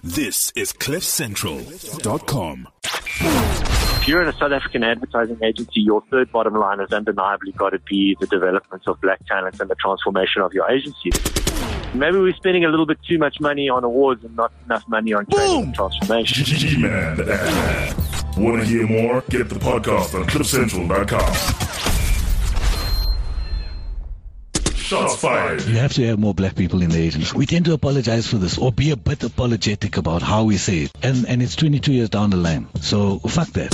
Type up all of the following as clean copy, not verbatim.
This is CliffCentral.com. If you're in a South African advertising agency, your third bottom line has undeniably got to be the development of black talent and the transformation of your agency. Maybe we're spending a little bit too much money on awards and not enough money on training and transformation. G-Man, the ad man. Want to hear more? Get the podcast on CliffCentral.com. Shots fired. You have to have more black people in the agency. We tend to apologize for this or be a bit apologetic about how we say it. And it's 22 years down the line. So fuck that.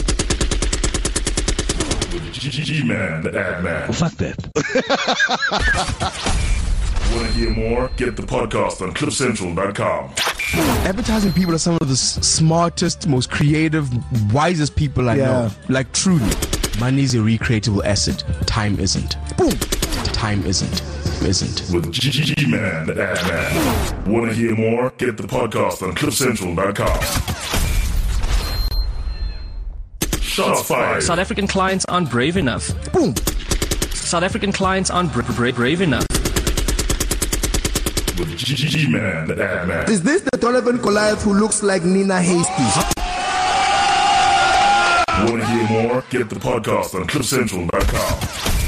G-Man, the ad man. Fuck that. Want to hear more? Get the podcast on CliffCentral.com. Advertising people are some of the smartest, most creative, wisest people I know. Like, truly. Money is a recreatable asset. Time isn't. Boom. Time isn't. With G-Man, the ad man. Want to hear more? Get the podcast on CliffCentral.com. Shots fired. South African clients aren't brave enough. Boom. South African clients aren't brave enough. With G-Man, the ad man. Is this the Donovan Goliath who looks like Nina Hasty? Want to hear more? Get the podcast on CliffCentral.com.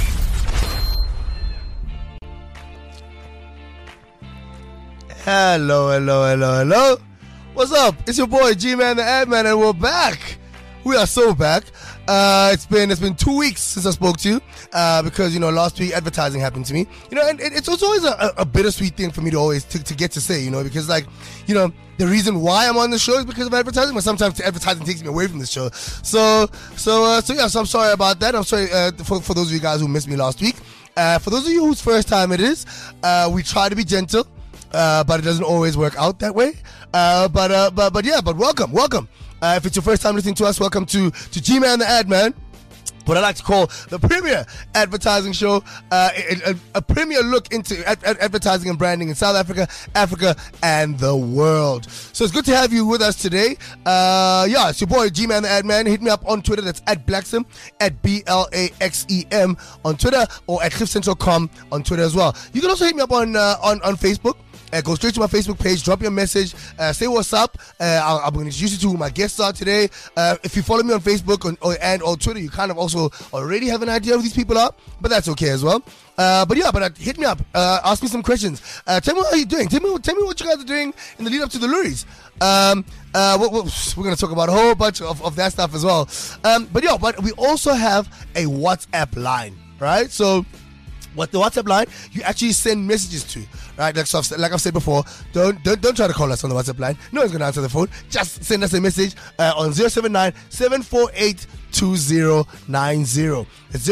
Hello. What's up? It's your boy G-Man the Ad Man, and we're back. We are so back. It's been 2 weeks since I spoke to you because last week advertising happened to me. And it's always a bittersweet thing for me to always to get to say, because the reason why I'm on the show is because of advertising, but sometimes advertising takes me away from the show. So I'm sorry about that. I'm sorry for those of you guys who missed me last week. For those of you whose first time it is, we try to be gentle. But it doesn't always work out that way. But welcome. If it's your first time listening to us, welcome to G-Man the Ad Man, what I like to call the premier advertising show, a premier look into advertising and branding in South Africa, Africa, and the world. So it's good to have you with us today. It's your boy G-Man the Ad Man. Hit me up on Twitter. That's at Blaxem, at BLAXEM on Twitter, or at CliffCentral.com on Twitter as well. You can also hit me up on Facebook. Go straight to my Facebook page, drop your message, say what's up. I'm going to introduce you to who my guests are today. If you follow me on Facebook or Twitter, you kind of also already have an idea of who these people are, but that's okay as well. But hit me up, ask me some questions. Tell me how you're doing. Tell me what you guys are doing in the lead up to the Luries. We're going to talk about a whole bunch of that stuff as well. But we also have a WhatsApp line, right? So what the WhatsApp line, you actually send messages to, right? Like I've said before, don't try to call us on the WhatsApp line. No one's going to answer the phone. Just send us a message on 079-748-2090. It's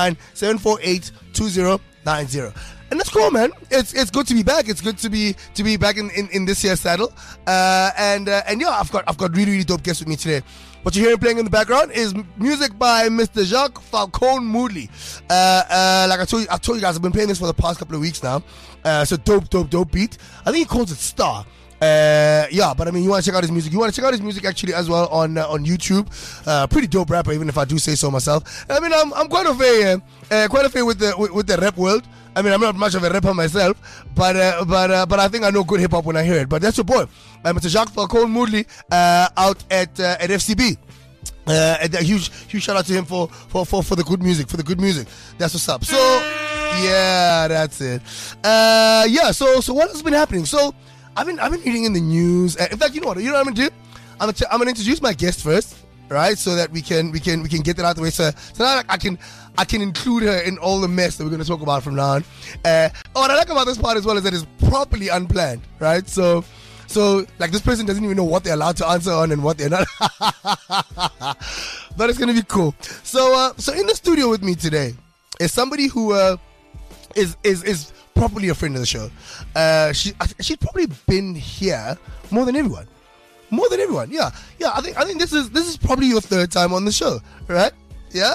079-748-2090. And that's cool, man. It's good to be back. It's good to be back in this year's saddle. I've got really dope guests with me today. What you're hearing playing in the background is music by Mr. Jacques Falcone Moodley. Like I told you guys, I've been playing this for the past couple of weeks now. So dope beat. I think he calls it Star. But you want to check out his music. You want to check out his music actually as well on YouTube. Pretty dope rapper, even if I do say so myself. I'm quite a fan with the rap world. I'm not much of a rapper myself, but I think I know good hip hop when I hear it. But that's your boy, Mr. Jacques Falcone Moodley, out at FCB. And a huge shout out to him for the good music, That's what's up. So yeah, that's it. So what has been happening? So I've been reading in the news. In fact, you know what I'm gonna do? I'm gonna introduce my guest first, right? So that we can get that out of the way. So now I can include her in all the mess that we're going to talk about from now on. What I like about this part as well is that it's properly unplanned, right? So like this person doesn't even know what they're allowed to answer on and what they're not. But it's going to be cool. So in the studio with me today is somebody who is properly a friend of the show. She's probably been here more than everyone. Yeah. I think this is probably your third time on the show, right? Yeah.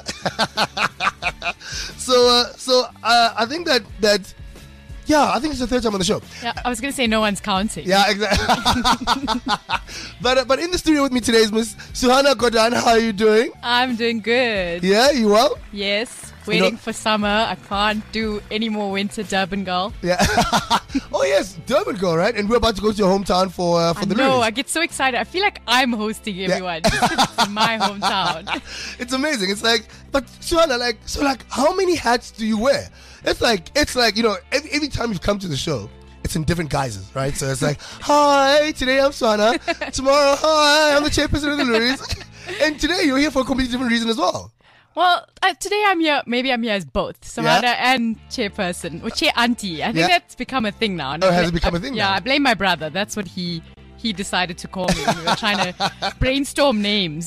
So I think that I think it's the third time on the show. Yeah, I was going to say no one's counting. Yeah, exactly. But in the studio with me today is Miss Suhana Godan. How are you doing? I'm doing good. Yeah, you well? Yes. Waiting for summer. I can't do any more winter, Durban girl. Yeah. Oh yes, Durban girl, right? And we're about to go to your hometown for the No, Luris. I get so excited. I feel like I'm hosting everyone. It's my hometown. It's amazing. It's like, but Suhana, how many hats do you wear? It's like every time you come to the show, it's in different guises, right? So it's like, hi, today I'm Suhana. Tomorrow, hi, I'm the chairperson of the Luris. And today you're here for a completely different reason as well. Well, today I'm here. Maybe I'm here as both, Suhana and chairperson, or chair auntie. I think that's become a thing now. Oh, has it become a thing now? Yeah, I blame my brother. That's what he decided to call me. We were trying to brainstorm names.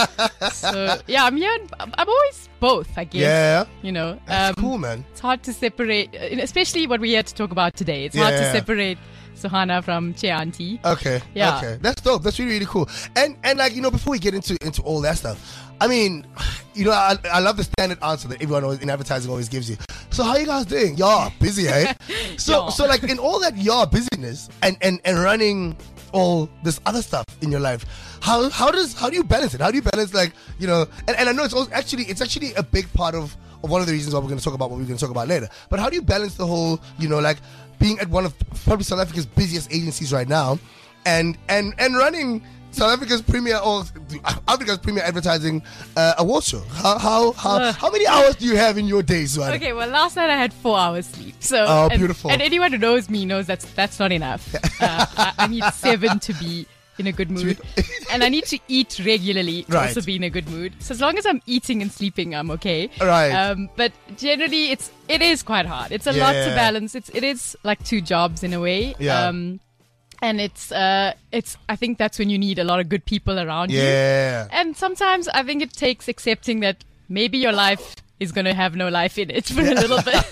So yeah, I'm here. I'm always both, I guess. Yeah. You know, that's cool, man. It's hard to separate, especially what we're here to talk about today. It's hard to separate Suhana from chair auntie. Okay. Yeah. Okay. That's dope. That's really, really cool. And like, before we get into all that stuff, I mean, I love the standard answer that everyone always, in advertising always gives you. So how you guys doing? Y'all busy, eh? So like in all that y'all busyness and running all this other stuff in your life, how do you balance it? How do you balance, like, and I know it's actually a big part of one of the reasons why we're going to talk about what we're going to talk about later. But how do you balance the whole, like being at one of probably South Africa's busiest agencies right now and running South Africa's premier or Africa's premier advertising award show? How many hours do you have in your days, Suhana? Okay, well, last night I had 4 hours sleep. So beautiful. And anyone who knows me knows that's not enough. I need 7 to be in a good mood, and I need to eat regularly to also be in a good mood. So as long as I'm eating and sleeping, I'm okay. Right. But generally, it is quite hard. It's a lot to balance. It is like 2 jobs in a way. Yeah. And it's I think that's when you need a lot of good people around you. Yeah. And sometimes I think it takes accepting that maybe your life is going to have no life in it for a little bit.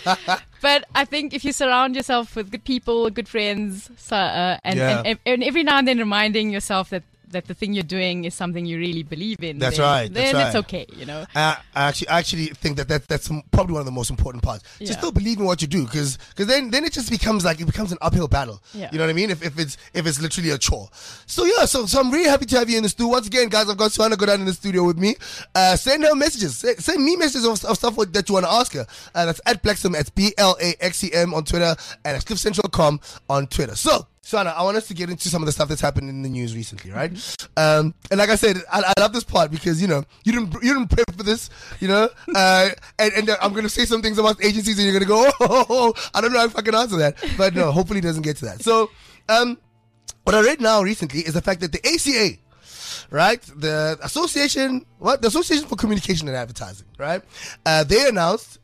But I think if you surround yourself with good people, good friends, and every now and then reminding yourself that the thing you're doing is something you really believe in, then it's okay, I actually think that's probably one of the most important parts. Just still believe in what you do, because then it just becomes an uphill battle. Yeah. You know what I mean? If it's literally a chore. So so I'm really happy to have you in the studio once again, guys. I've got Suhana go down in the studio with me. Send her messages. Send me messages of stuff that you want to ask her. That's at Blaxem. It's BLAXEM on Twitter, and it's CliffCentral.com on Twitter. So, Suhana, I want us to get into some of the stuff that's happened in the news recently, right? And like I said, I love this part because you didn't prep for this, and I'm going to say some things about agencies and you're going to go, I don't know if I can answer that, but no, hopefully it doesn't get to that. So, what I read now recently is the fact that the ACA, right, the Association for Communication and Advertising, right, they announced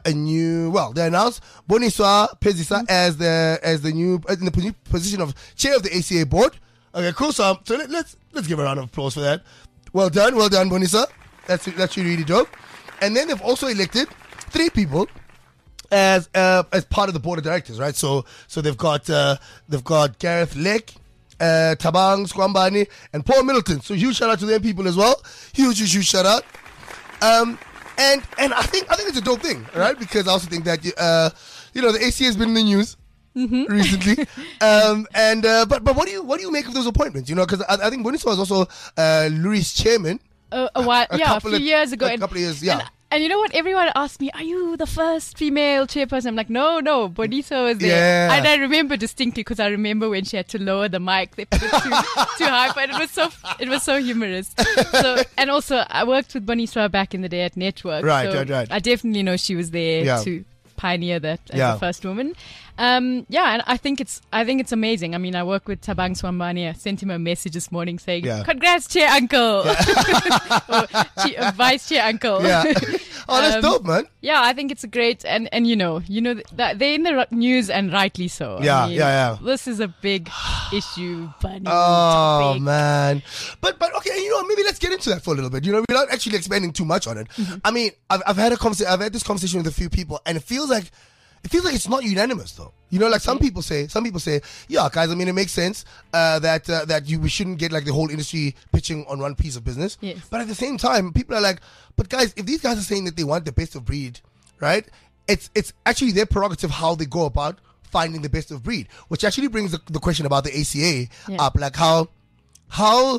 Boniswa Pezisa as the new in the position of chair of the ACA board. Okay, cool. So let's give a round of applause for that. Well done, Boniswa. That's really dope. And then they've also elected 3 people as part of the board of directors, right? So they've got Gareth Leck, Tabang Squambani, and Paul Middleton. So huge shout out to them people as well. Huge shout out. And I think it's a dope thing, right? Because I also think that the ACA has been in the news recently. But what do you make of those appointments? Because I think Boniswa was also Luris chairman. A few years ago. A couple of years, yeah. And you know what? Everyone asked me, are you the first female chairperson? I'm like, no, Boniswa was there. Yeah. And I remember distinctly because I remember when she had to lower the mic. They put it too high, but it was so humorous. So, and also, I worked with Boniswa back in the day at Network. Right. I definitely know she was there to pioneer that as the first woman. And I think it's amazing. I mean, I work with Tabang Swambani. I sent him a message this morning saying, "Congrats, Chair Uncle," or Vice Chair Uncle. Yeah. Oh, that's dope, man. Yeah, I think it's a great and that they're in the news and rightly so. Yeah. This is a big issue, bunny. Oh topic. man, but okay, maybe let's get into that for a little bit. Without actually expanding too much on it. Mm-hmm. I mean, I've had this conversation with a few people, and it feels like it's not unanimous though. Like some people say, yeah, guys, I mean, it makes sense that we shouldn't get like the whole industry pitching on one piece of business. Yes. But at the same time, people are like, but guys, if these guys are saying that they want the best of breed, right? It's actually their prerogative how they go about finding the best of breed, which actually brings the question about the ACA up, like how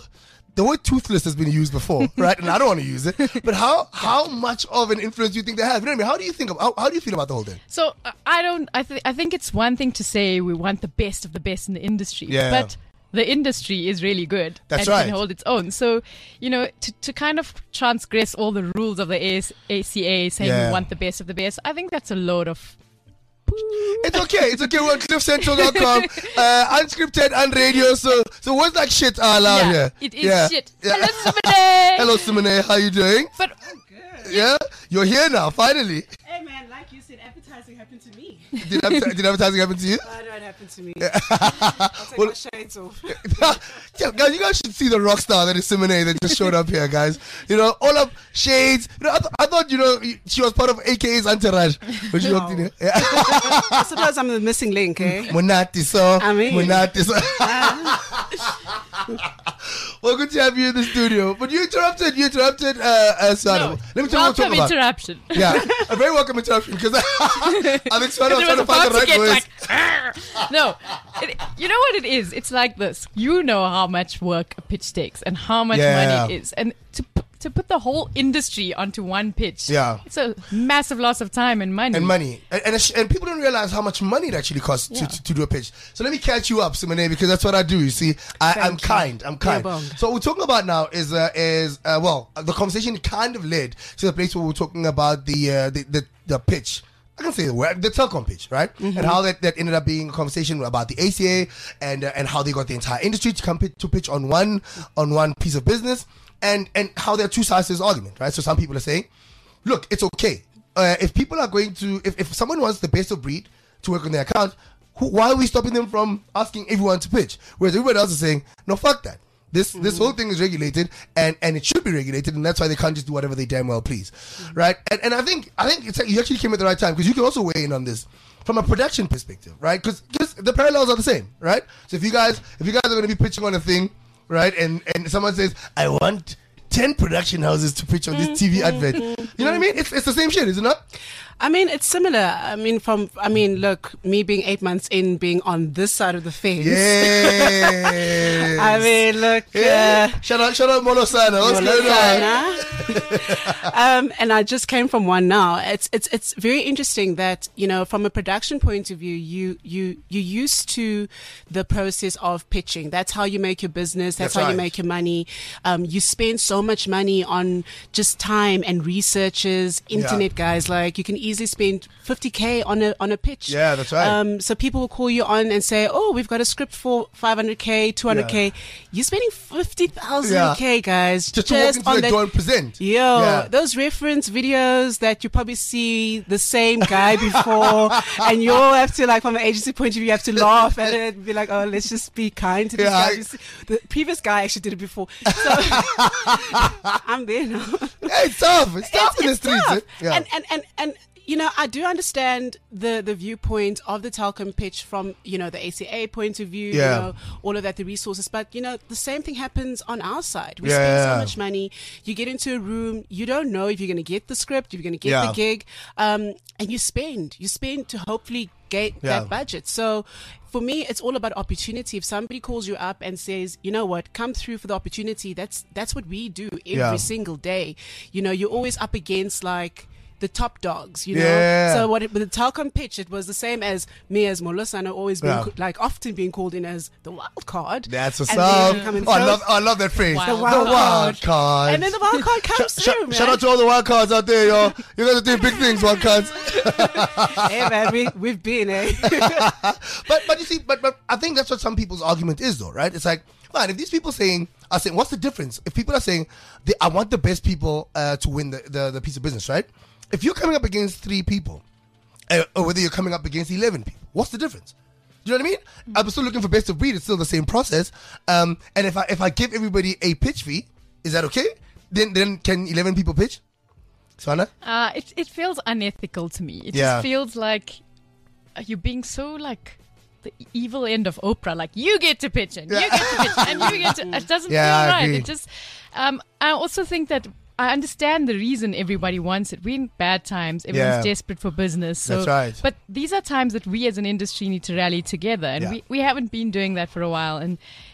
the word toothless has been used before, right? And I don't want to use it. But how much of an influence do you think they have? You know what I mean? How do you feel about the whole thing? So I think it's one thing to say we want the best of the best in the industry, but the industry is really good and can hold its own. So, to kind of transgress all the rules of the ACA saying we want the best of the best, I think that's a load of It's okay. We're on cliffcentral.com, unscripted and radio. So what's that shit allowed here? It is shit. Hello, Simone. Hello, Simone. How you doing? But yeah, you're here now. Finally. Hey man, like you said, advertising happened to me. Did advertising happen to you? I know it happened to me. I'll take my shades off. Yeah, guys, you guys should see the rock star that is Simone that just showed up here, guys. All of shades. I thought she was part of AKA's entourage when she walked in here. Yeah. I suppose I'm the missing link, eh? Monati, so. Monati, so. Well, good to have you in the studio. But you interrupted Sana. Let me tell you what welcome interruption. Yeah, a very welcome interruption because I think Sana was trying to find the right words. No, you know what it is? It's like this. You know how much work a pitch takes and how much money it is. And to put the whole industry onto one pitch, it's a massive loss of time and money. And people don't realize how much money it actually costs to do a pitch. So let me catch you up, Simone, because that's what I do. You see, I'm kind. So what we're talking about now is the conversation kind of led to the place where we're talking about the pitch. I can say the word, the telecom pitch, right? Mm-hmm. And how that ended up being a conversation about the ACA and how they got the entire industry to come to pitch on one piece of business. And how there are two sides to this argument, right? So some people are saying, look, it's okay. If people are going to, if someone wants the best of breed to work on their account, why are we stopping them from asking everyone to pitch? Whereas everybody else is saying, no, fuck that. This whole thing is regulated and it should be regulated, and that's why they can't just do whatever they damn well please, right? And I think you actually came at the right time, because you can also weigh in on this from a production perspective, right? Because the parallels are the same, right? So if you guys are going to be pitching on a thing, right, and someone says, I want 10 production houses to pitch on this TV advert, you know what I mean? It's the same shit, is it not? I mean, it's similar. Look, me being 8 months in, being on this side of the fence. Yes. I mean, look. Shout out Molosana. What's going on? And I just came from one now. It's very interesting that, from a production point of view, you used to the process of pitching. That's how you make your business. That's how you make your money. You spend so much money on just time and researchers, internet guys. Like, you can easily spend 50K on a pitch. Yeah, that's right. So people will call you on and say, oh, we've got a script for 500K, 200K. You're spending 50,000K, guys. Just to walk into the door and present. Those reference videos that you probably see the same guy before, and you all have to, like, from an agency point of view, you have to laugh at it and be like, oh, let's just be kind to this guy. The previous guy actually did it before. So I'm there now. Yeah, it's tough. It's tough in the streets. Tough. And I do understand the viewpoint of the telecom pitch from, the ACA point of view, all of that, the resources. But, the same thing happens on our side. We spend so much money. You get into a room, you don't know if you're going to get the script, if you're going to get the gig. And you spend to hopefully get that budget. So for me, it's all about opportunity. If somebody calls you up and says, you know what, come through for the opportunity, that's what we do every single day. You're always up against, like, the top dogs, So with the telecom pitch, it was the same as me as Molosana always being often being called in as the wild card. That's what's up. I love that phrase. The wild card. And then the wild card comes through, man. Shout out to all the wild cards out there, yo. You guys are doing big things, wild cards. Hey, man, we've been, eh? But you see, but I think that's what some people's argument is, though, right? It's like, man, if these people are saying, what's the difference? If people are saying, I want the best people to win the piece of business, right? If you're coming up against 3 people, or whether you're coming up against 11 people, what's the difference? Do you know what I mean? I'm still looking for best of breed. It's still the same process. And if I give everybody a pitch fee, is that okay? Then can 11 people pitch? Sana? It feels unethical to me. It just feels like you're being so, like, the evil end of Oprah. Like, you get to pitch and you get to pitch and you get to... It doesn't feel right. It just... I also think that I understand the reason everybody wants it. We're in bad times. Everyone's desperate for business. So, that's right. But these are times that we as an industry need to rally together. And we haven't been doing that for a while. And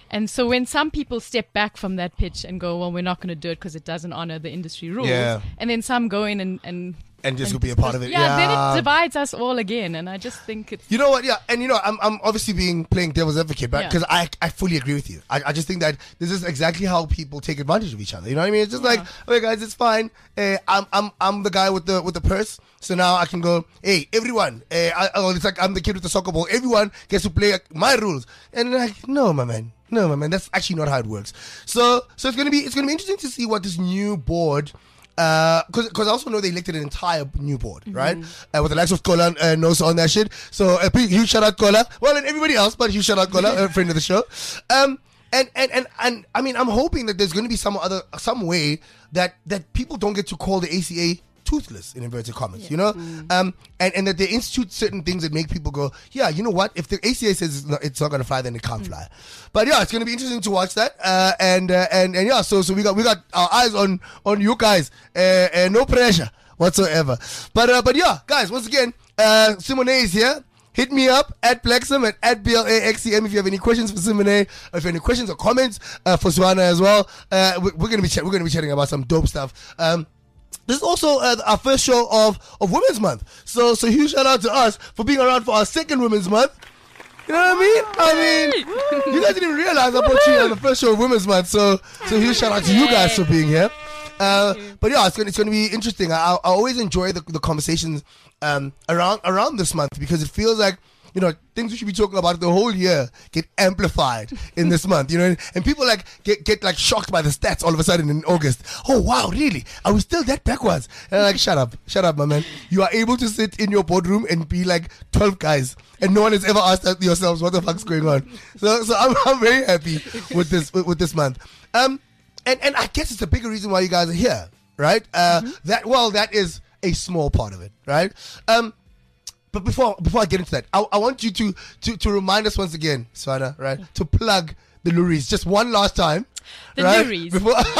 And so when some people step back from that pitch and go, well, we're not going to do it because it doesn't honor the industry rules. Yeah. And then some go in and just be a part of it. Yeah, then it divides us all again. And I just think it's... You know what? Yeah, and I'm obviously playing devil's advocate, but because I fully agree with you. I just think that this is exactly how people take advantage of each other. You know what I mean? It's just like, okay, guys, it's fine. I'm the guy with the purse, so now I can go. Hey, everyone! It's like I'm the kid with the soccer ball. Everyone gets to play my rules, and like, no, my man. That's actually not how it works. So it's gonna be interesting to see what this new board. Because I also know they elected an entire new board, right? With the likes of Kola knows on that shit. So a huge shout out Kola. Well, and everybody else, but huge shout out Kola, a friend of the show. And I mean, I'm hoping that there's going to be some way that people don't get to call the ACA toothless in inverted commas, you know, and that they institute certain things that make people go, yeah, you know what? If the ACA says it's not going to fly, then it can't fly. But yeah, it's going to be interesting to watch that. And yeah, so we got our eyes on you guys. No pressure whatsoever. But yeah, guys, once again, Simone is here. Hit me up at Plexum at BLAXCM if you have any questions for Simone, or if you have any questions or comments for Suana as well. We're gonna be chatting about some dope stuff. This is also our first show of Women's Month. So huge shout out to us for being around for our second Women's Month. You know what I mean? You guys didn't even realize I put you on the first show of Women's Month. So huge shout out to you guys for being here. But yeah, it's gonna be interesting. I always enjoy the conversations around this month, because it feels like, you know, things we should be talking about the whole year get amplified in this month, you know, and people like get like shocked by the stats all of a sudden in August. Oh wow, really? Are we still that backwards? And I'm like, shut up, my man. You are able to sit in your boardroom and be like 12 guys, and no one has ever asked yourselves what the fuck's going on. So I'm very happy with this month. And I guess it's a bigger reason why you guys are here, right? That is a small part of it, right? But before I get into that, I want you to remind us once again, Suana, right? To plug the Luries just one last time. The right? Luries.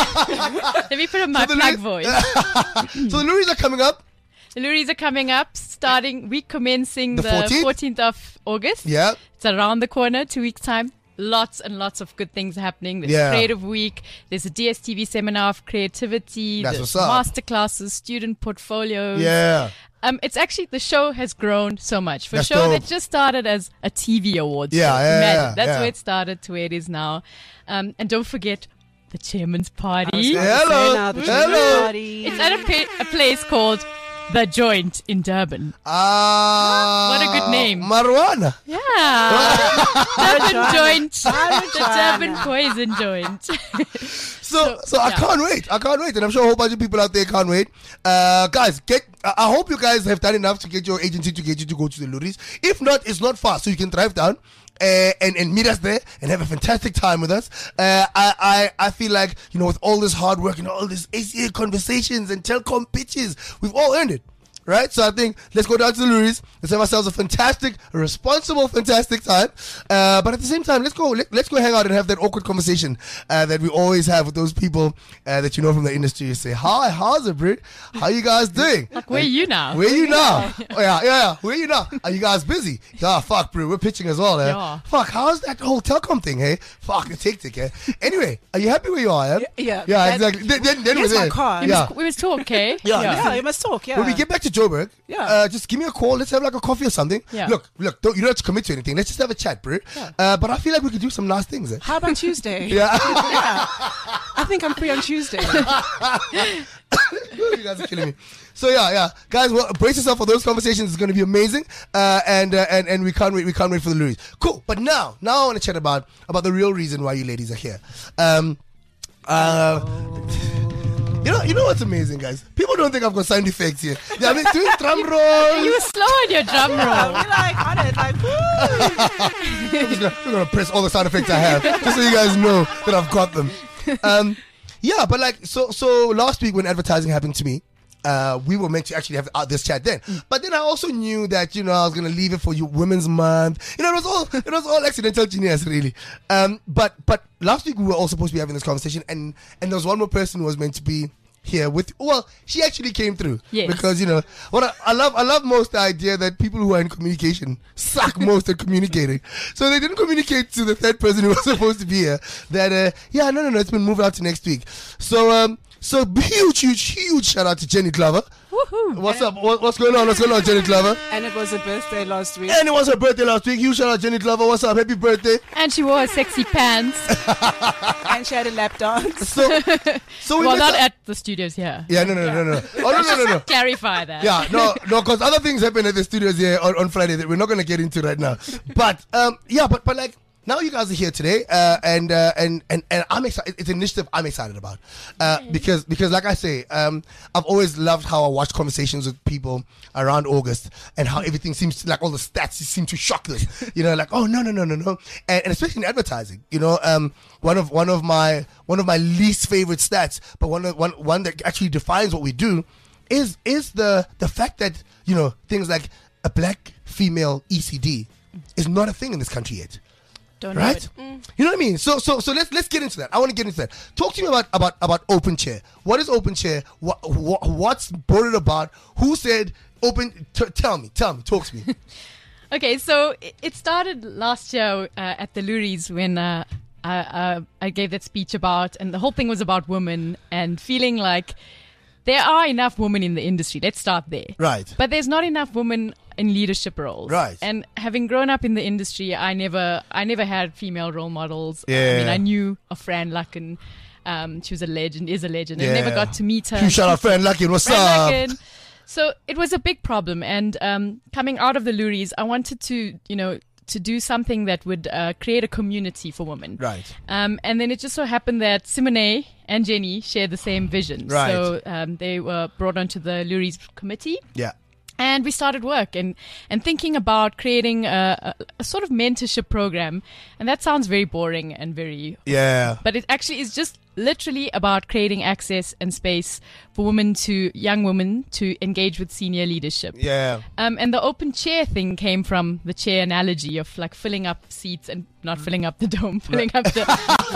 Let me put on my plug voice. So the Luries are coming up. The Luries are coming up, commencing the 14th of August. Yeah. It's around the corner, 2 weeks' time. Lots and lots of good things happening. There's Creative Week. There's a DSTV seminar of creativity. There's masterclasses, student portfolios. Yeah. It's actually, the show has grown so much. For a show that just started as a TV awards show. Imagine. That's where it started to where it is now. And don't forget the Chairman's Party. Hello. It's at a place called The Joint in Durban. What a good name. Marijuana. Yeah. Durban Joint. The Durban Poison Joint. So I can't wait. And I'm sure a whole bunch of people out there can't wait. Guys, I hope you guys have done enough to get your agency to get you to go to the Luries. If not, it's not far. So you can drive down and meet us there and have a fantastic time with us. I feel like, you know, with all this hard work and all this ACA conversations and telcom pitches, we've all earned it. Right? So I think let's go down to the Luries. Let's have ourselves a fantastic time. But at the same time, let's go hang out and have that awkward conversation that we always have with those people that you know from the industry. You say, hi, how's it, bro? How you guys doing? Like, where are you now? Oh, yeah. Where are you now? Are you guys busy? Yeah, fuck, bro. We're pitching as well, eh? Yeah. Fuck, how's that whole telcom thing, hey? Fuck, it's hectic, eh? Anyway, are you happy where you are, eh? Yeah, exactly. Then we're there. My car. We must talk, okay? Yeah, you must talk, yeah. When we get back to Joburg, just give me a call. Let's have like a coffee or something. Yeah. Look, you don't have to commit to anything. Let's just have a chat, bro. Yeah. But I feel like we could do some nice things. Eh? How about Tuesday? Yeah. I think I'm free on Tuesday. You guys are killing me. So yeah, guys, well, brace yourself for those conversations. It's going to be amazing, and we can't wait for the Luries. Cool. But now I want to chat about the real reason why you ladies are here. You know what's amazing, guys? People don't think I've got sound effects here. Yeah, I mean, doing drum rolls. You were slow on your drum roll. We're like on it, like, woo. I'm gonna press all the sound effects I have, just so you guys know that I've got them. Yeah, but like, so last week when advertising happened to me, we were meant to actually have this chat then. But then I also knew that, you know, I was going to leave it for you Women's Month. You know, it was all accidental genius, really. But last week we were all supposed to be having this conversation, and there was one more person who was meant to be here with. Well, she actually came through. Yes. Because what I love most the idea that people who are in communication suck most at communicating. So they didn't communicate to the third person who was supposed to be here that no, it's been moved out to next week. So huge shout out to Jenny Glover. Woohoo! What's up? What's going on? What's going on, Jenny Glover? And it was her birthday last week. And it was her birthday last week. Huge shout out, Jenny Glover. What's up? Happy birthday! And she wore sexy pants. And she had a lap dance. So we Well, not at the studios here. Yeah, no. Oh, no. Clarify that. Yeah, no, because other things happen at the studios here on Friday that we're not going to get into right now. But but like now you guys are here today, and I'm excited. It's an initiative I'm excited about because like I say, I've always loved how I watch conversations with people around August and how everything seems to, like all the stats seem to shock them. Like oh no, and especially in advertising. One of my least favorite stats, but one that actually defines what we do, is the fact that things like a black female ECD is not a thing in this country yet. Don't know right? it. You know what I mean? So let's get into that. I want to get into that. Talk to me about Open Chair. What is Open Chair? What's brought it about? Who said open? Tell me. Talk to me. Okay, so it started last year at the Luries when I gave that speech about, and the whole thing was about women and feeling like there are enough women in the industry. Let's start there. Right. But there's not enough women in leadership roles. Right. And having grown up in the industry, I never had female role models. Yeah. I mean, I knew of Fran Lucken. She was a legend, is a legend. I never got to meet her. You shout out Fran Lucken. What's up? Lucken. So it was a big problem. And coming out of the Luries, I wanted to do something that would create a community for women. Right. And then it just so happened that Simone and Jenny shared the same vision. Right. So they were brought onto the Luries committee. Yeah. And we started work and thinking about creating a sort of mentorship program. And that sounds very boring and very... Yeah. But it actually is just literally about creating access and space for young women to engage with senior leadership. Yeah. And the open chair thing came from the chair analogy of like filling up seats and not filling up the dome, filling up the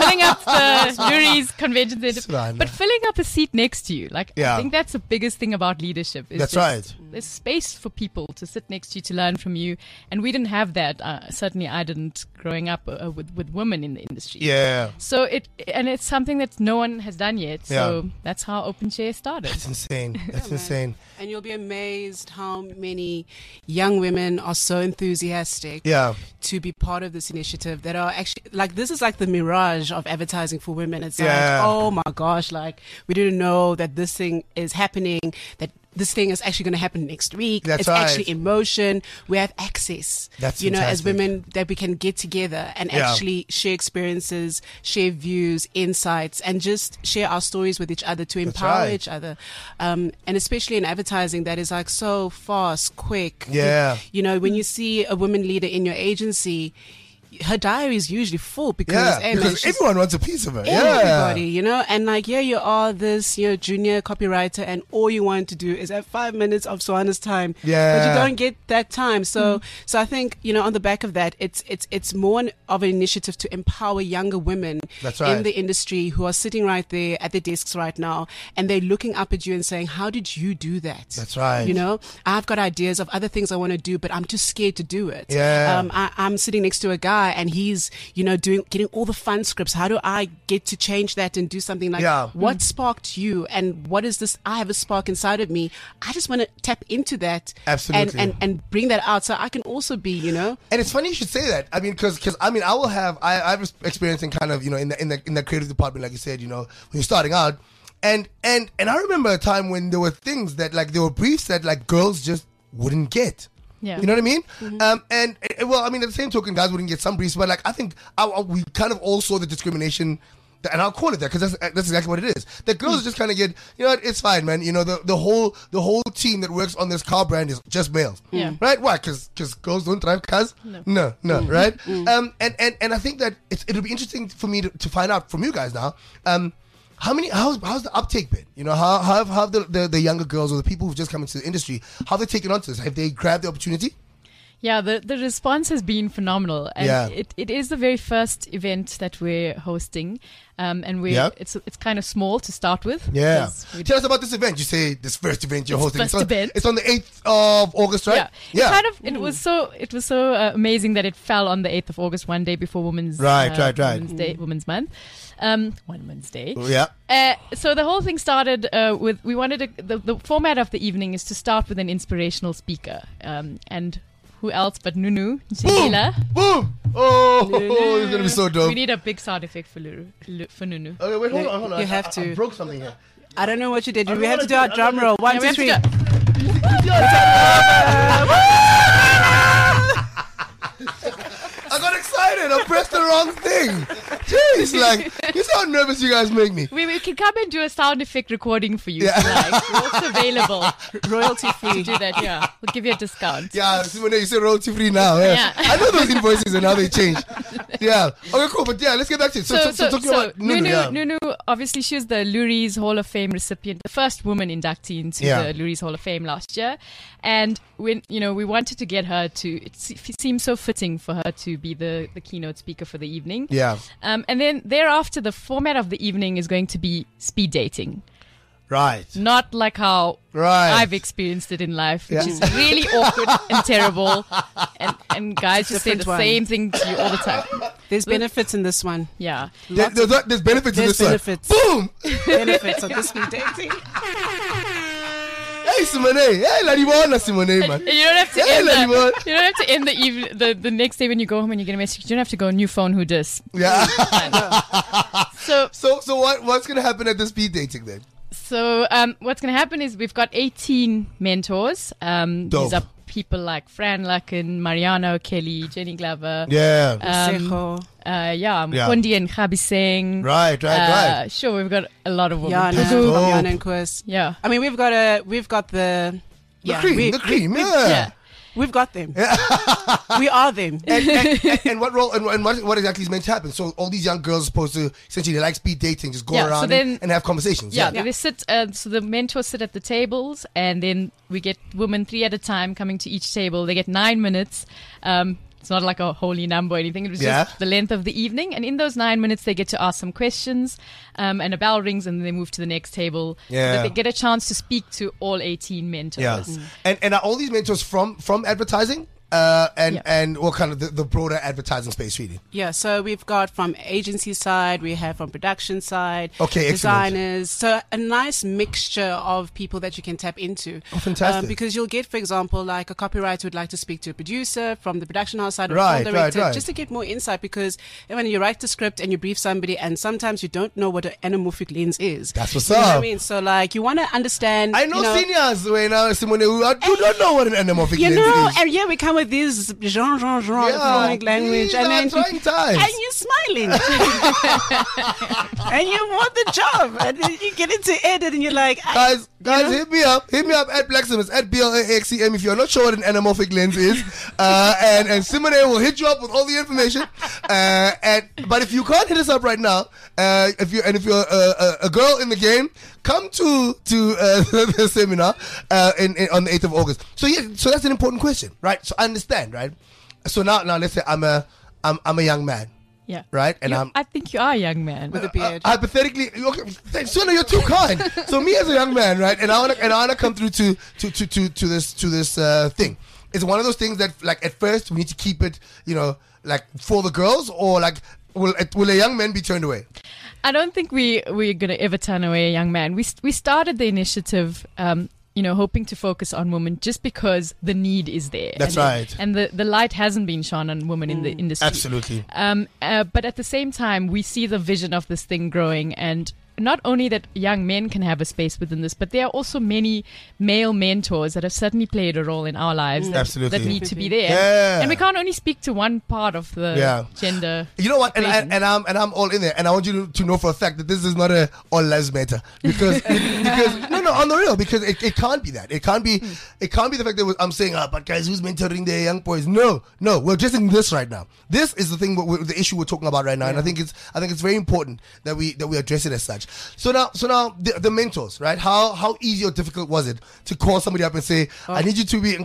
Luries convention center, but filling up a seat next to you. Like, I think that's the biggest thing about leadership. That's right. There's space for people to sit next to you, to learn from you. And we didn't have that. Certainly I didn't growing up with women in the industry. Yeah. So it's something that no one has done yet. So that's how Open Chair started. That's insane. That's insane. And you'll be amazed how many young women are so enthusiastic to be part of this initiative that are actually like, this is like the mirage of advertising for women. It's like, oh my gosh, like we didn't know that this thing is happening, that this thing is actually going to happen next week. That's it's right. actually in motion. We have access, That's as women, that we can get together and actually share experiences, share views, insights, and just share our stories with each other to empower each other. And especially in advertising, that is like so fast, quick. Yeah. When you see a woman leader in your agency, her diary is usually full because everyone wants a piece of her. Everybody, and like, you are this, junior copywriter, and all you want to do is have 5 minutes of Swana's time. Yeah. But you don't get that time. So I think, on the back of that, it's more of an initiative to empower younger women in the industry who are sitting right there at their desks right now, and they're looking up at you and saying, how did you do that? That's right. I've got ideas of other things I want to do, but I'm too scared to do it. Yeah. I'm sitting next to a guy and he's, getting all the fun scripts. How do I get to change that and do something like, what sparked you? And what is this? I have a spark inside of me. I just want to tap into that. Absolutely. And bring that out so I can also be, And it's funny you should say that. I mean, because I've experienced in kind of, in the creative department, like you said, when you're starting out. And I remember a time when there were things that, like, there were briefs that, like, girls just wouldn't get. Yeah. You know what I mean? And at the same token, guys wouldn't get some briefs, but like, I think we kind of all saw the discrimination, and I'll call it that because that's exactly what it is. That girls just kind of get, it's fine, man. The whole team that works on this car brand is just males. Yeah. Right? Why? Because girls don't drive cars? No. Right? And I think that it'll be interesting for me to find out from you guys now. How's the uptake been? How have the younger girls or the people who've just come into the industry, how have they taken on to this? Have they grabbed the opportunity? Yeah, the response has been phenomenal, and it is the very first event that we're hosting, and it's kind of small to start with. Yeah, tell us about this event. You say this first event you're hosting. It's on the 8th of August, right? Yeah. It was so amazing that it fell on the 8th of August, one day before Women's Women's Month. Women's Day. Yeah. So the whole thing started with the format of the evening is to start with an inspirational speaker, and who else but Nunu Jigila. Boom! Oh, it's gonna be so dope. We need a big sound effect for Nunu. Okay, wait, hold on. You have to. I broke something here. I don't know what you did. We have to do our drum roll. 1, 2, 3. I got excited. I pressed the wrong thing. Jeez, like, you see how nervous you guys make me. We can come and do a sound effect recording for you. We're also available. Royalty free. To do that, yeah. We'll give you a discount. Yeah, when you say royalty free now. Yeah. I know those invoices and how they change. Yeah. Okay, cool. But yeah, let's get back to it. So talking about Nunu, obviously, she was the Lurie's Hall of Fame recipient, the first woman inductee into the Lurie's Hall of Fame last year. And when we wanted to get her it seemed so fitting for her to be the keynote speaker for the evening. Yeah. And then thereafter, the format of the evening is going to be speed dating. Right. Not like how I've experienced it in life, which is really awkward and terrible. And guys just say the same thing to you all the time. There's benefits in this one. Yeah. There's benefits in this benefits. one. Boom! Benefits of the speed dating. Hey Simone, hey Ladibona Simone, man. You don't have to end the next day when you go home and you get a message. You don't have to go new phone. Who does? Yeah. So what's gonna happen at the speed dating then? So what's gonna happen is we've got 18 mentors. These are people like Fran Lacken, Mariano Kelly, Jenny Glover. Yeah. Kondi and Khabi Singh. Right. Sure, we've got a lot of women. Yana and Quest. Yeah. I mean, we've got the cream. Yeah. We've got them. We are them. And what role and what exactly is meant to happen? So all these young girls are supposed to essentially like speed dating, just go around and have conversations. They sit. So the mentors sit at the tables, and then we get women 3 at a time coming to each table. They get 9 minutes. It's not like a holy number or anything. It was just the length of the evening. And in those 9 minutes, they get to ask some questions, and a bell rings, and then they move to the next table. Yeah. So they get a chance to speak to all 18 mentors. Yeah. And are all these mentors from advertising? And what kind of the broader advertising space really? Yeah, so we've got from agency side, we have from production side, Excellent. designers. So a nice mixture of people that you can tap into. Oh, fantastic. Because you'll get, for example, like a copywriter would like to speak to a producer from the production house side or a director, just to get more insight, because when you write the script and you brief somebody and sometimes you don't know what an anamorphic lens is. That's what's you know up. what I mean? So like you want to understand. I know seniors Simone who don't know what an anamorphic lens is. And we come with this economic language, and then trying time. And you're smiling, and you want the job, and then you get into edit, and you're like, guys, hit me up at Blacksmiths at BLAXCM if you're not sure what an anamorphic lens is, and Simone will hit you up with all the information. But if you can't hit us up right now, if you're a girl in the game, come to the seminar on the 8th of August. So that's an important question, right? So I understand, right? So now let's say I'm a young man. Yeah. Right? And I think you are a young man with a beard. Hypothetically, okay, Suna, you're too kind. So me as a young man, right? And I wanna come through to this thing. It's one of those things that, like, at first we need to keep it, like for the girls, or like will a young man be turned away? I don't think we're going to ever turn away a young man. We started the initiative, hoping to focus on women just because the need is there. That's right. And the light hasn't been shone on women in the industry. Absolutely. But at the same time, we see the vision of this thing growing, and not only that young men can have a space within this, but there are also many male mentors that have certainly played a role in our lives that need to be there. Yeah. And we can't only speak to one part of the gender. You know what? And I'm all in there, and I want you to know for a fact that this is not a all lives matter, because no, No, on the real, because it can't be that. It can't be the fact that I'm saying, but guys, who's mentoring the young boys? No, we're addressing this right now. This is the thing, the issue we're talking about right now, and I think it's very important that we address it as such. So now the mentors, right? How easy or difficult was it to call somebody up and say, I need you to be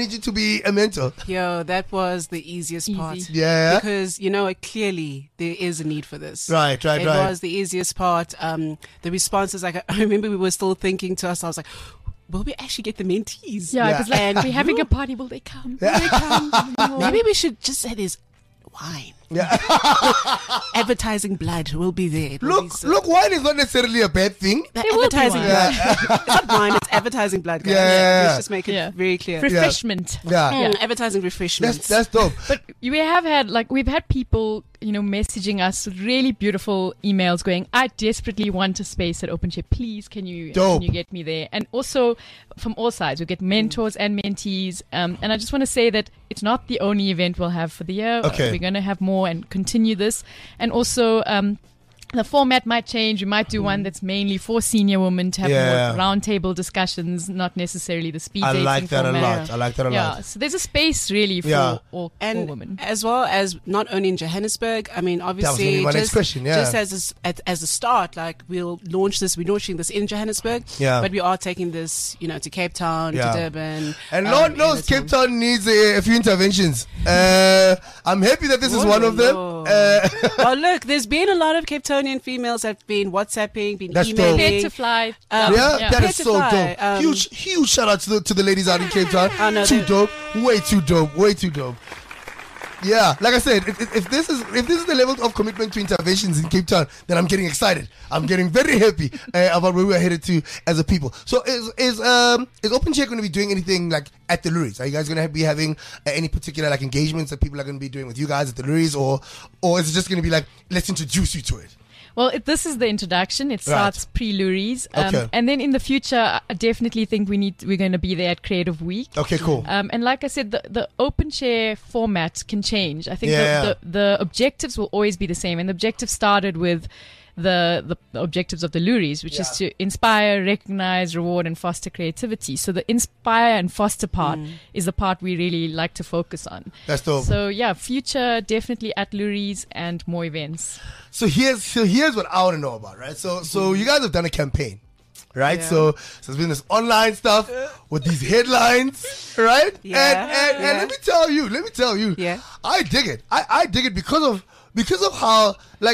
a mentor? Yo, that was the easiest part. Yeah. Because, clearly there is a need for this. Right. It was the easiest part. The responses, I remember we were still thinking to ourselves, like, will we actually get the mentees? Yeah, it was like, we're having a party, will they come? Will they come? Maybe we should just say there's wine. Yeah. Advertising blood will be there. Look, wine is not necessarily a bad thing. Advertising blood. It's not wine, it's advertising blood, guys. Yeah. Let's just make it very clear. Refreshment. Yeah. Advertising refreshment. That's dope. But we've had people, messaging us with really beautiful emails going, I desperately want a space at OpenShare. Please, can you get me there? And also from all sides, we get mentors and mentees. And I just want to say that it's not the only event we'll have for the year. Okay. We're going to have more and continue this. And also, the format might change. We might do one that's mainly for senior women to have more roundtable discussions, not necessarily the speed dating I like that format. a lot. Yeah, so there's a space really for all women. As well as not only in Johannesburg. I mean, obviously, just as a start, like we're launching this in Johannesburg. Yeah. But we are taking this, to Cape Town, to Durban. And Lord knows Cape Town needs a few interventions. I'm happy that this is one of them. Well, look, there's been a lot of Cape Townian females that have been WhatsApping, been That's emailing. Prepared to fly. That is so dope. Huge shout out to the ladies out in Cape Town. Too dope. Way too dope. Yeah, like I said, if this is the level of commitment to interventions in Cape Town, then I'm getting excited. I'm getting very happy about where we're headed to as a people. So is OpenShare going to be doing anything like at the Luries? Are you guys going to be having any particular like engagements that people are going to be doing with you guys at the Luries, or is it just going to be like, let's introduce you to it? Well, this is the introduction. It starts pre-Luries. Okay. And then in the future, I definitely think we're going to be there at Creative Week. Okay, cool. And like I said, the OpenShare format can change. I think the objectives will always be the same. And the objective started with the objectives of the Luries, which is to inspire, recognize, reward, and foster creativity. So the inspire and foster part is the part we really like to focus on. That's dope. So future definitely at Luries and more events. So here's what I want to know about, right? So you guys have done a campaign, right? Yeah. So there's been this online stuff with these headlines, right? Yeah. And let me tell you, Yeah. I dig it. I dig it because of how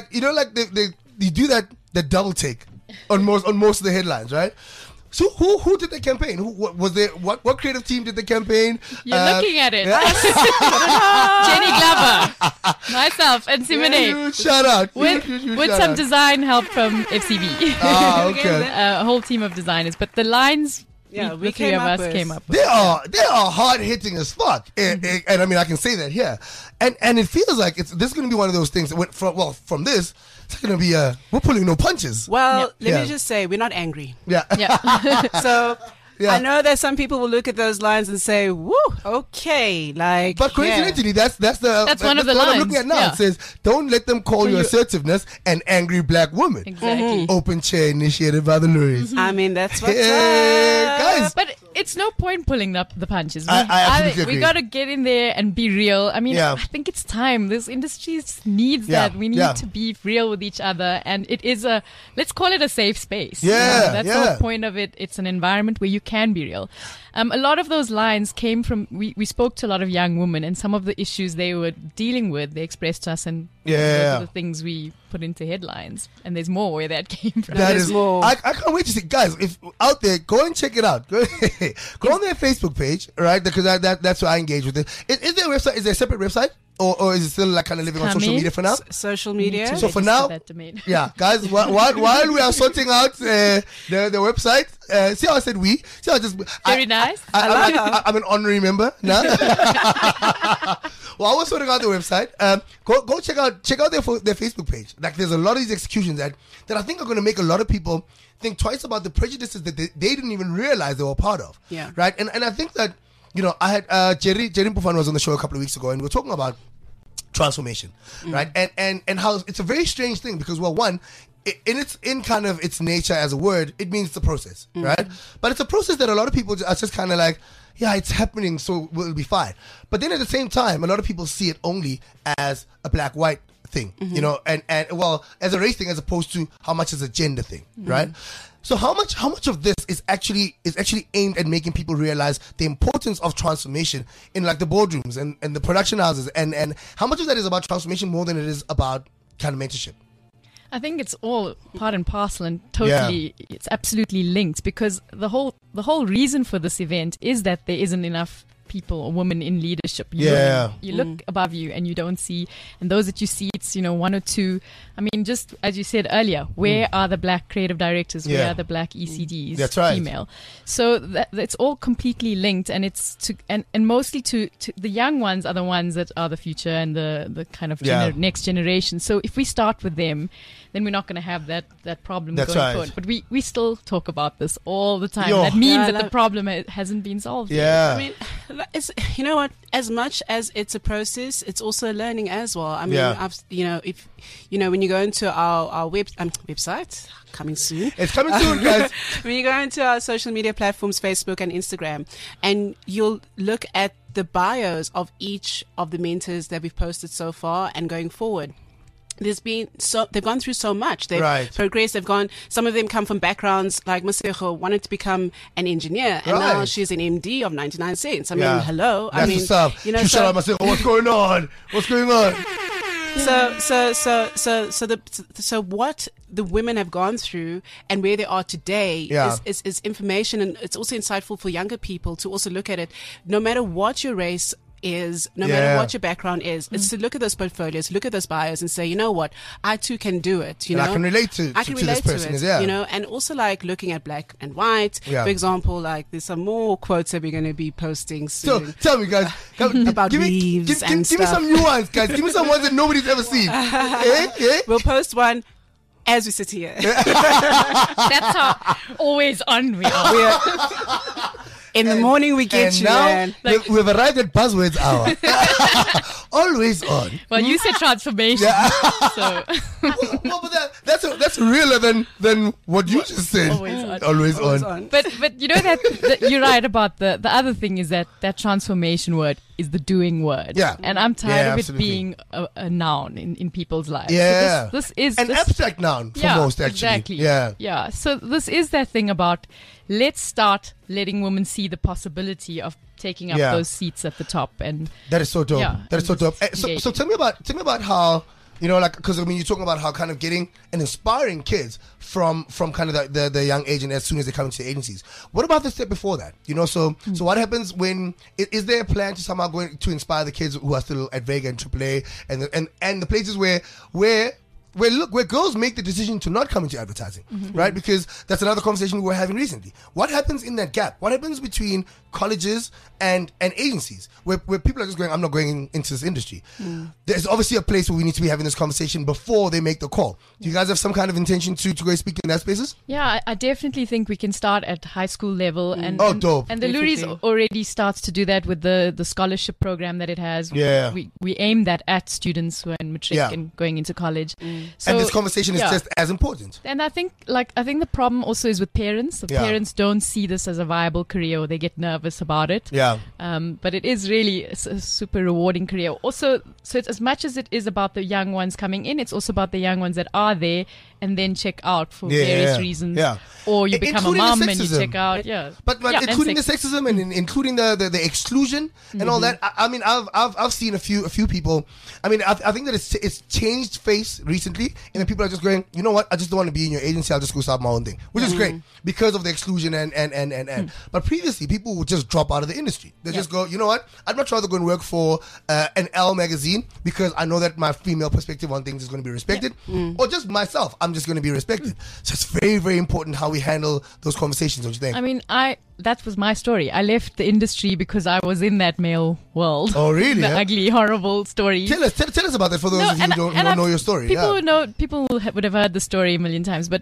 they do that double take on most of the headlines, right? So who did the campaign? What creative team did the campaign? You're looking at it. Jenny Glover, myself, and Simone. Shout out. With some design help from FCB. Ah, okay. A whole team of designers. But the lines, we the three of us came up with. They are hard hitting as fuck, and I mean I can say that here, and it feels like this is going to be one of those things. From this, it's going to be we're pulling no punches. Well, let me just say, we're not angry. Yeah. So Yeah. I know that some people will look at those lines and say, "Woo, okay." But coincidentally, that's one of the what lines. I'm looking at now. Yeah. It says, "Don't let them call you assertiveness an angry black woman." Exactly. OpenShare initiated by the Luries. I mean, that's what's guys. But it's no point pulling up the punches. I absolutely agree. We got to get in there and be real. I mean, Yeah. I think it's time. This industry needs that. We need to be real with each other. And it is let's call it a safe space. Yeah, That's the whole point of it. It's an environment where you can be real. A lot of those lines came from, we spoke to a lot of young women, and some of the issues they were dealing with, they expressed to us, and those are the things we put into headlines. And there's more where that came from. That is more. I can't wait to see, guys. If out there, go and check it out. Go on their Facebook page, right? Because that's where I engage with it. Is there a website? Is there a separate website? Or is it still like kind of living on social media for now? Social media. So for now, guys, while we are sorting out the website, see how I said we? See how I just very nice. I'm an honorary member now. While we're sorting out the website, go check out their Facebook page. Like there's a lot of these executions that I think are going to make a lot of people think twice about the prejudices that they didn't even realize they were part of. Yeah. Right. And I think that, I had Jerry Mpufane was on the show a couple of weeks ago, and we were talking about transformation, right? And how it's a very strange thing because, well, one, in kind of its nature as a word, it means the process, right? But it's a process that a lot of people are just kind of like, yeah, it's happening, so we'll be fine. But then at the same time, a lot of people see it only as a black-white thing, you know, and well, as a race thing, as opposed to how much is a gender thing, right? So how much of this is actually aimed at making people realize the importance of transformation in like the boardrooms and the production houses, and how much of that is about transformation more than it is about kind of mentorship? I think it's all part and parcel, and totally, it's absolutely linked, because the whole reason for this event is that there isn't enough people or women in leadership. You look above you and you don't see, and those that you see, it's, you know, one or two. I mean, just as you said earlier, where are the black creative directors? Where are the black ECDs? That's right. Female. So that's all completely linked, and it's to and mostly to the young ones are the ones that are the future and the kind of next generation. So if we start with them, then we're not going to have that problem going forward. But we still talk about this all the time. That means that the problem hasn't been solved yet. I mean, it's, you know what? As much as it's a process, it's also a learning as well. I mean, if when you go into our website, coming soon. It's coming soon, guys. When you go into our social media platforms, Facebook and Instagram, and you'll look at the bios of each of the mentors that we've posted so far and going forward. They've gone through so much. They've progressed. Some of them come from backgrounds like Masego wanted to become an engineer, and now she's an MD of 99 cents. I mean, hello. That's what's up. You know, Masego, what's going on? What's going on? So what the women have gone through and where they are today is information, and it's also insightful for younger people to also look at it. No matter what your race is, no matter what your background is, it's to look at those portfolios, look at those bios, and say, you know what, I too can do it. You know, I can relate to this person. You know, and also like looking at black and white. For example, like there's some more quotes that we're going to be posting soon. So tell me, guys, about leaves and give me some new ones, guys. Give me some ones that nobody's ever seen. We'll post one as we sit here. That's how always on we are. In the morning we get you, man. We've arrived at Buzzwords Hour. Always on. Well, you said transformation. So. well, but that's realer than what you just said. Always on. But you know that you're right about the other thing is that transformation word is the doing word. Yeah. And I'm tired of it being a noun in people's lives. Yeah. So this is an abstract noun for most, actually. Exactly. Yeah. Yeah. So this is that thing about let's start letting women see the possibility of taking up those seats at the top, and that is so dope. That is so dope. So tell me about how, you know, like, because I mean, you're talking about how kind of getting and inspiring kids from kind of the young age and as soon as they come into the agencies. What about the step before that? You know, so what happens when is there a plan to somehow going to inspire the kids who are still at Vega and AAA and the places where girls make the decision to not come into advertising, right? Because that's another conversation we were having recently. What happens in that gap? What happens between colleges and agencies where people are just going, I'm not going into this industry? There's obviously a place where we need to be having this conversation before they make the call. Do you guys have some kind of intention to go speak in that spaces? Yeah, I definitely think we can start at high school level. Dope. And the Luri's already starts to do that with the scholarship program that it has. Yeah. We aim that at students who are in matric and going into college. So, and this conversation is just as important. And I think the problem also is with parents. So parents don't see this as a viable career, or they get nervous about it. Yeah. But it is really a super rewarding career. Also, so it's as much as it is about the young ones coming in, it's also about the young ones that are there and then check out for various reasons. Yeah. Or you become a mom and you check out. Yeah. But including the sexism and including the exclusion and all that. I mean, I've seen a few people. I mean, I think that it's changed face recently, and then people are just going, you know what? I just don't want to be in your agency. I'll just go start my own thing, which is great because of the exclusion and. But previously, people would just drop out of the industry. They just go, you know what? I'd much rather go and work for an Elle magazine because I know that my female perspective on things is going to be respected, or just myself. I'm just going to be respected. So it's very, very important how we handle those conversations, don't you think? I mean, that was my story. I left the industry because I was in that male world. Oh, really? The ugly, horrible story. Tell us about that for those of you who don't know your story. People would have heard the story a million times, but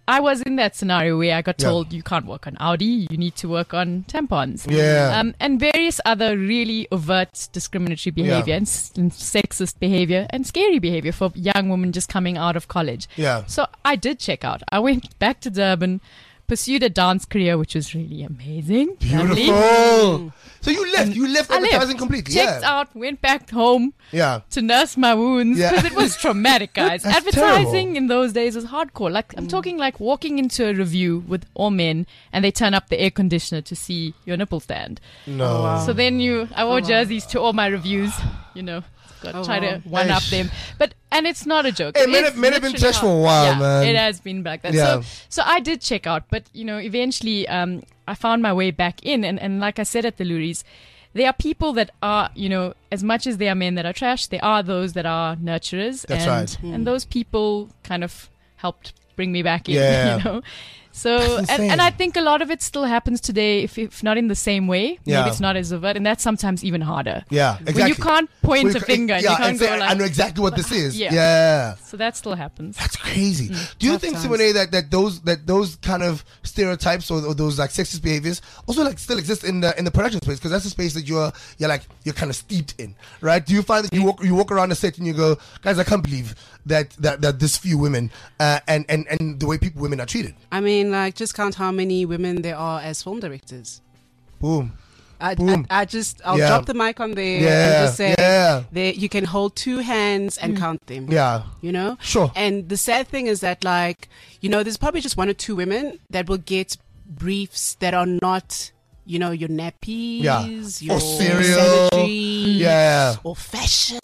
I was in that scenario where I got told you can't work on Audi, you need to work on tampons. And various other really overt discriminatory behavior and sexist behavior and scary behavior for young women just coming out of college. So I did check out. I went back to Durban, pursued a dance career, which was really amazing. Beautiful. So you left advertising completely. Checked out, went back home to nurse my wounds because it was traumatic, guys. Advertising terrible. in those days was hardcore. Like I'm talking like walking into a review with all men and they turn up the air conditioner to see your nipple stand. No. So then I wore jerseys to all my reviews, try to one up them. And it's not a joke. Hey, men have been trash for a while, man. It has been like that. So I did check out, but eventually I found my way back in, and like I said at the Luries, there are people that are, as much as there are men that are trash, there are those that are nurturers. That's right. And those people kind of helped bring me back in, So, and I think a lot of it still happens today, if not in the same way. Maybe it's not as overt, and that's sometimes even harder. Yeah, exactly. When you can't point a finger, you can't go like, I know exactly what this is. So that still happens. That's crazy. Do you think, Simone, that those kind of stereotypes or those like sexist behaviors also like still exist in the production space? Because that's a space that you're kind of steeped in, right? Do you find that you walk around a set and you go, guys, I can't believe that this few women and the way women are treated? I mean, like, just count how many women there are as film directors. Boom. I'll drop the mic on there and just say you can hold two hands and count them. Sure. And the sad thing is that, like, there's probably just one or two women that will get briefs that are not, your nappies, your cereal, sanitary, or fashion,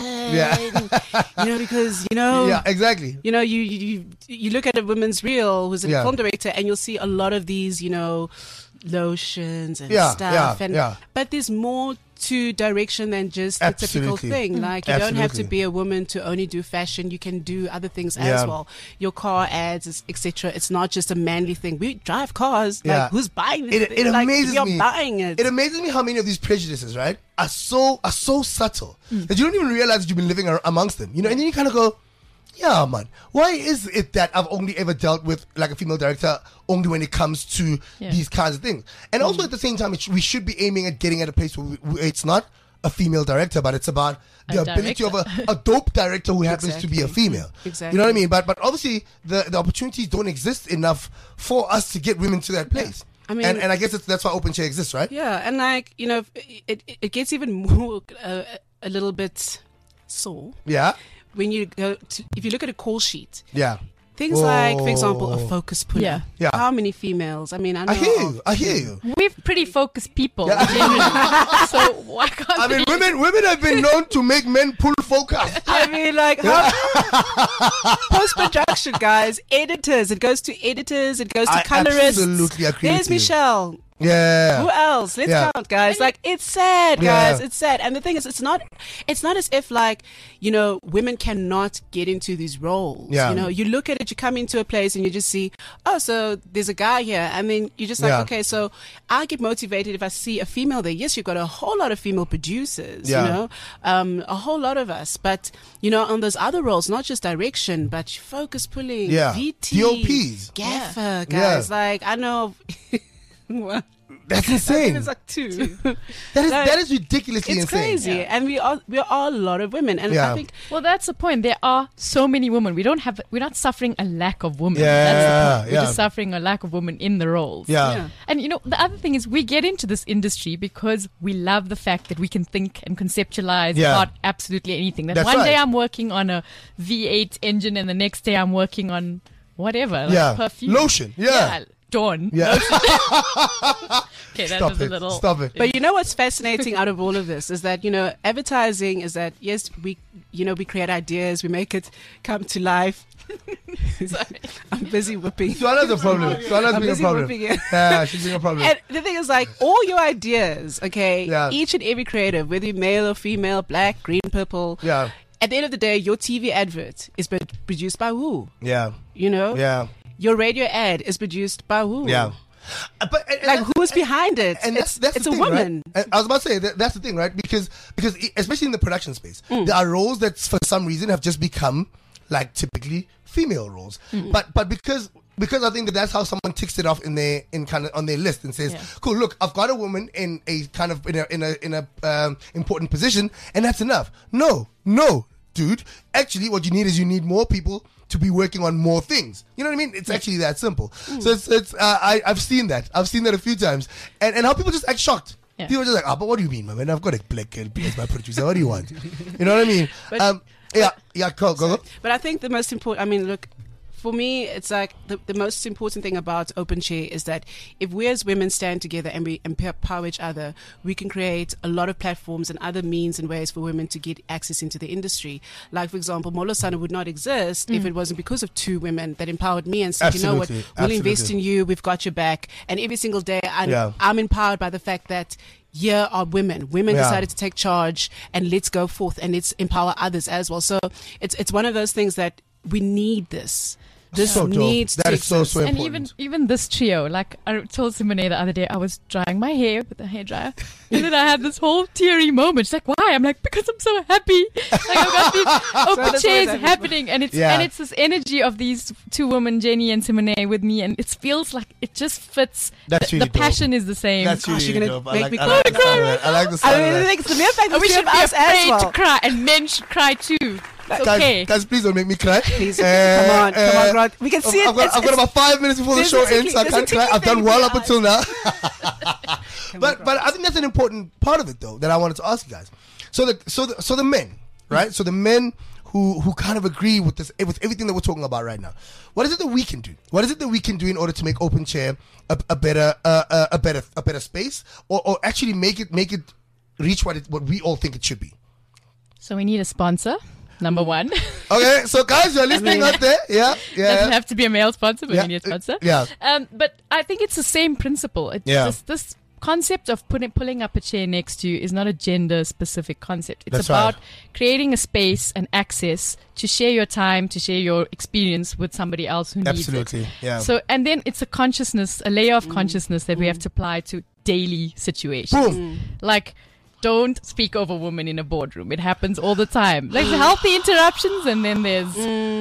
because exactly. You look at a women's reel who's a film director, and you'll see a lot of these, lotions and stuff, but there's more to direction than just the typical thing. Like, you don't have to be a woman to only do fashion. You can do other things as well. Your car ads, etc. It's not just a manly thing. We drive cars. Like, who's buying this thing? It amazes me. You're buying it. It amazes me how many of these prejudices, right, are so subtle that you don't even realize that you've been living amongst them. And then you kind of go, yeah, man, why is it that I've only ever dealt with like a female director only when it comes to these kinds of things? And also at the same time, we should be aiming at getting at a place where it's not a female director, but it's about the ability of a dope director who happens to be a female. Exactly. You know what I mean? But obviously the opportunities don't exist enough for us to get women to that place. I mean, and I guess that's why Open Chair exists, right? Yeah, and like, it gets even more a little bit sore. Yeah. When you go to, if you look at a call sheet, things Whoa. like, for example, a focus puller. Yeah. How many females? I mean, I hear you. We're pretty focused people, generally. So why can't women have been known to make men pull focus. I mean, like, post-production, guys, editors. It goes to editors. It goes to colorists. Absolutely agree. There's Michelle. Yeah. Who else? Let's count, guys. Like, it's sad, guys. It's sad. And the thing is, it's not as if, like, women cannot get into these roles. Yeah. You look at it, you come into a place and you just see, oh, so there's a guy here. I mean, you're just like, okay, so I get motivated if I see a female there. Yes, you've got a whole lot of female producers, a whole lot of us. But, on those other roles, not just direction, but focus pulling, VT, DOPs, gaffer, guys. Like, I know. Well, that's insane. It's like two. That is ridiculously insane. It's crazy, and we are a lot of women, and I think. Well, that's the point. There are so many women. We're not suffering a lack of women. Yeah, that's the point. We're just suffering a lack of women in the roles. Yeah. And the other thing is, we get into this industry because we love the fact that we can think and conceptualize about absolutely anything. That one day I'm working on a V8 engine, and the next day I'm working on whatever, like perfume, lotion. Dawn. Yeah. Okay, that was a little. Stop it. But what's fascinating out of all of this is that, advertising is that, yes, we create ideas, we make it come to life. Sorry. I'm busy whipping. Swallow's a problem. Swallow's being a problem. Yeah, she's being a problem. And the thing is, like, all your ideas, each and every creative, whether you're male or female, black, green, purple, at the end of the day, your TV advert is produced by who? Yeah. Yeah. Your radio ad is produced by who? Yeah. But who's behind it? And it's a woman. Right? I was about to say that's the thing, right? Because especially in the production space, there are roles that for some reason have just become like typically female roles. But because because I think that's how someone ticks it off on their list and says, "Cool, look, I've got a woman in a kind of in a important position, and that's enough." No, dude. Actually, what you need is more people to be working on more things. You know what I mean? It's actually that simple. So I've seen that. I've seen that a few times, and how people just act shocked. Yeah. People are just like, but what do you mean, man? I've got a black girl as my producer. What do you want? You know what I mean? Go. But I think the most important, look, for me, it's like the most important thing about OpenChair is that if we as women stand together and we empower each other, we can create a lot of platforms and other means and ways for women to get access into the industry. Like, for example, Molo Sana would not exist if it wasn't because of two women that empowered me and said, you know what, we'll invest in you, we've got your back. And every single day, I'm empowered by the fact that here are women. Women decided to take charge, and let's go forth and let's empower others as well. So it's one of those things that we need this. This needs to exist. And even this trio, like I told Simone the other day, I was drying my hair with a hairdryer, and then I had this whole teary moment. She's like, "Why?" I'm like, "Because I'm so happy. Like I've got these open chairs happening, and it's this energy of these two women, Jenny and Simone, with me, and it feels like it just fits. That's really the passion is the same. That's really you're dope. Make me cry. I like the sound of that. It's the mere fact that we should be us as afraid well. to cry, and men should cry too. It's okay. Guys, please don't make me cry. Please, come on, Rod. We can see it. I've got about 5 minutes before the show ends, so I can't cry. I've done well up until now. But I think that's an important part of it, though, that I wanted to ask you guys. So the men, right? So the men who kind of agree with this, with everything that we're talking about right now. What is it that we can do? What is it that we can do in order to make OpenChair a better space, or actually make it reach what we all think it should be? So we need a sponsor, number one. Okay, so guys, you're listening out there. Yeah. Doesn't have to be a male sponsor, but we need a sponsor. Yeah. But I think it's the same principle. This concept of pulling up a chair next to you is not a gender-specific concept. It's about creating a space and access to share your time, to share your experience with somebody else who needs it. Absolutely, yeah. So, and then it's a layer of consciousness that we have to apply to daily situations. Like, don't speak over women in a boardroom. It happens all the time. Like healthy interruptions, and then there's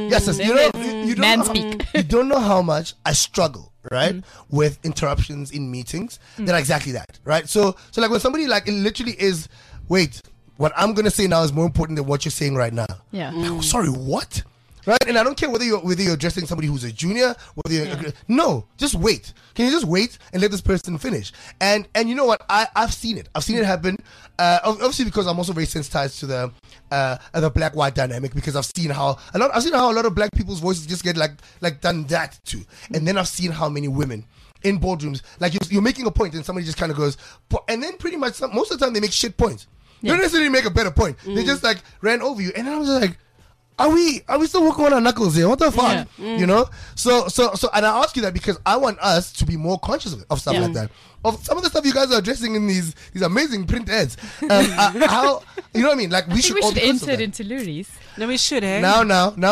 you don't know how much I struggle, right, with interruptions in meetings. They're exactly that, right? So like when somebody like it literally is, wait, what I'm gonna say now is more important than what you're saying right now. Yeah. Like, sorry, what? Right, and I don't care whether you're addressing somebody who's a junior, no, just wait. Can you just wait and let this person finish? And you know what? I've seen it. I've seen it happen. Obviously, because I'm also very sensitized to the black-white dynamic, because I've seen how a lot of black people's voices just get like done that too. And then I've seen how many women in boardrooms, like you're making a point and somebody just kind of goes, and then pretty much most of the time they make shit points. They don't necessarily make a better point. They just like ran over you, and I was like, Are we still working on our knuckles here? What the fuck? Yeah. You know? So, and I ask you that because I want us to be more conscious of stuff like that. Of some of the stuff you guys are addressing in these amazing print ads. How, you know what I mean? Like we should enter it into Luris. No, we should, eh? No.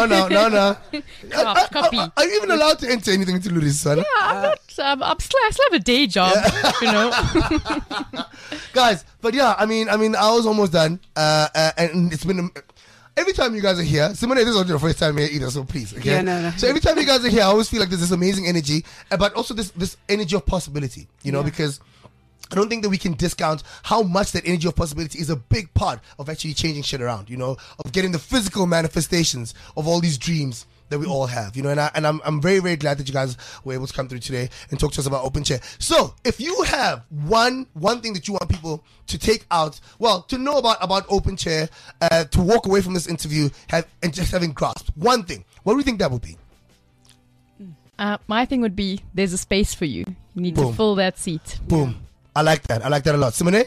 Copy. Are you even allowed to enter anything into Luris, Sana? Yeah, I'm not. I still have a day job, you know. Guys, but yeah, I mean, I was almost done, and it's been. Every time you guys are here, Simone, this is not your first time here either, so please, okay? Yeah, no. So every time you guys are here, I always feel like there's this amazing energy, but also this energy of possibility, you know, because I don't think that we can discount how much that energy of possibility is a big part of actually changing shit around, you know, of getting the physical manifestations of all these dreams that we all have, you know, and I'm very, very glad that you guys were able to come through today and talk to us about OpenChair. So if you have one thing that you want people to take out, well, to know about OpenChair, to walk away from this interview and just having grasped one thing, what do you think that would be? My thing would be, there's a space for you. You need to fill that seat. Boom. I like that a lot. Simone?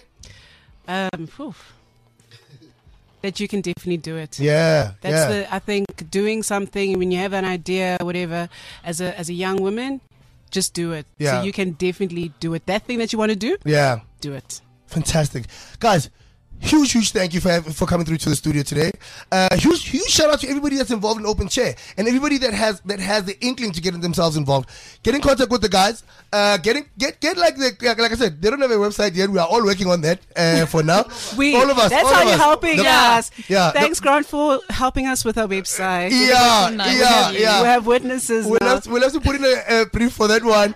That you can definitely do it. Yeah. I think doing something when you have an idea, whatever, as a young woman, just do it. Yeah. So you can definitely do it. That thing that you want to do, do it. Do it. Fantastic. Guys, huge thank you for coming through to the studio today. Huge shout out to everybody that's involved in Open Chair and everybody that has the inkling to get themselves involved. Get in contact with the guys. Get like I said, they don't have a website yet. We are all working on that for now. All of us. That's how you're helping us. Yeah. Thanks, Grant, for helping us with our website. Yeah. We have witnesses. We'll have to put in a brief for that one.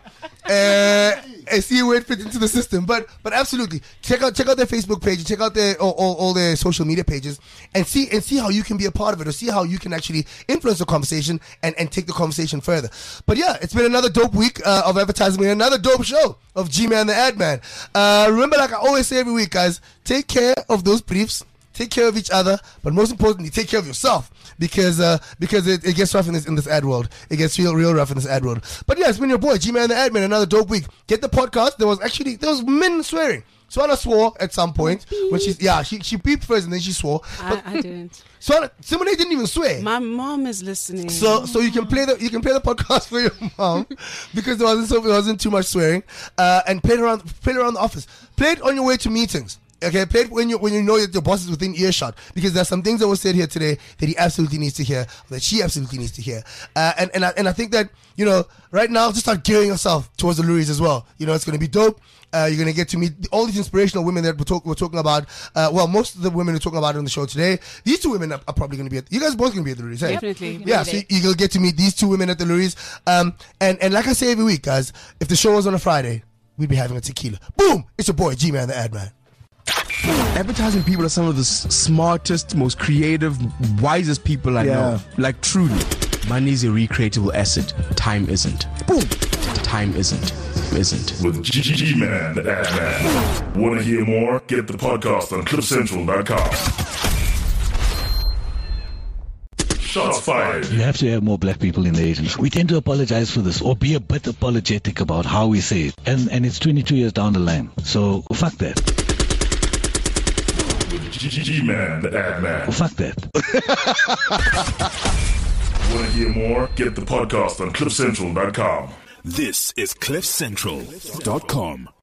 And see where it fits into the system, but absolutely check out their Facebook page, check out their all their social media pages, and see how you can be a part of it, or see how you can actually influence the conversation and take the conversation further. But yeah, it's been another dope week of advertising, another dope show of G-Man the Ad Man. Remember, like I always say every week, guys, take care of those briefs. Take care of each other, but most importantly, take care of yourself because it gets rough in this ad world. It gets real rough in this ad world. But yeah, it's been your boy G-Man the Ad Man. Another dope week. Get the podcast. There was men swearing. Swana swore at some point when she beeped first and then she swore. I didn't. Simone didn't even swear. My mom is listening. So you can play the podcast for your mom because there wasn't too much swearing. And play it around the office. Play it on your way to meetings. Okay, play it when you know that your boss is within earshot, because there's some things that were said here today that he absolutely needs to hear, that she absolutely needs to hear. And I think that, right now, just start gearing yourself towards the Luries as well. It's going to be dope. You're going to get to meet all these inspirational women that we're talking about. Most of the women we're talking about on the show today, these two women are probably going to be you guys both going to be at the Luries, right? Definitely. Yeah, so you'll get to meet these two women at the Luries. And like I say every week, guys, if the show was on a Friday, we'd be having a tequila. Boom! It's your boy, G-Man the Ad Man. Advertising people are some of the smartest, most creative, wisest people I know. Like, truly. Money is a recreatable asset. Time isn't. Boom! Time isn't. With G-Man, the Ad Man. Want to hear more? Get the podcast on CliffCentral.com. Shots fired. You have to have more black people in the agency. We tend to apologize for this or be a bit apologetic about how we say it. And it's 22 years down the line. So, fuck that. G-Man, the Ad Man. Fuck that. Want to hear more? Get the podcast on CliffCentral.com. This is CliffCentral.com.